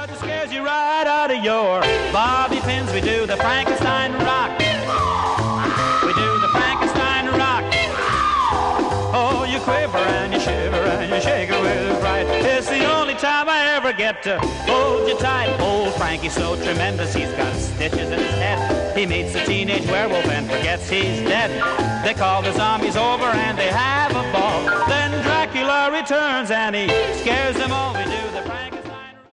that scares you right out of your bobby pins. We do the Frankenstein rock. We do the Frankenstein rock. Oh, you quiver and you shiver and you shake it with fright. It's the only time I ever get to hold you tight. Old Frankie's so tremendous, he's got stitches in his head. He meets a teenage werewolf and forgets he's dead. They call the zombies over and they have a ball. Then Dracula returns and he scares them all. We do the Frankenstein.